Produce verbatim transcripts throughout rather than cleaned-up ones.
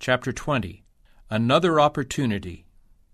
Chapter twenty. Another Opportunity.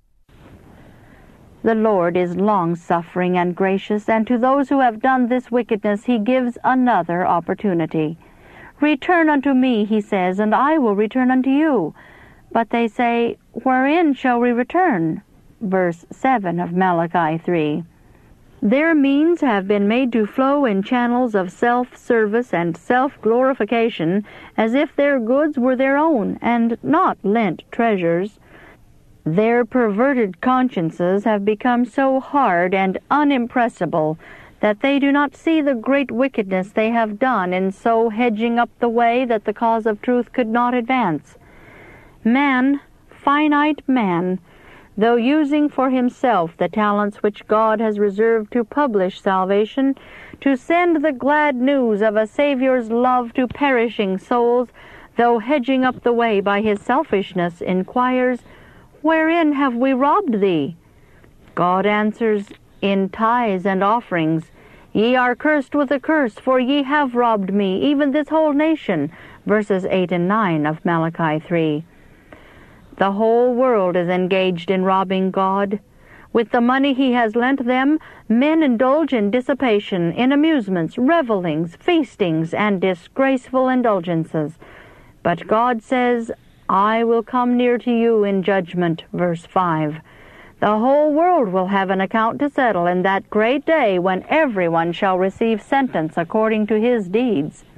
The Lord is long-suffering and gracious, and to those who have done this wickedness he gives another opportunity. Return unto me, he says, and I will return unto you. But they say, Wherein shall we return? Verse seven of Malachi three. Their means have been made to flow in channels of self-service and self-glorification, as if their goods were their own, and not lent treasures. Their perverted consciences have become so hard and unimpressible that they do not see the great wickedness they have done in so hedging up the way that the cause of truth could not advance. Man, finite man, though using for himself the talents which God has reserved to publish salvation, to send the glad news of a Savior's love to perishing souls, though hedging up the way by his selfishness, inquires, Wherein have we robbed thee? God answers, In tithes and offerings. Ye are cursed with a curse, for ye have robbed me, even this whole nation. Verses eight and nine of Malachi three. The whole world is engaged in robbing God. With the money he has lent them, men indulge in dissipation, in amusements, revellings, feastings, and disgraceful indulgences. But God says, I will come near to you in judgment. Verse five. The whole world will have an account to settle in that great day when everyone shall receive sentence according to his deeds.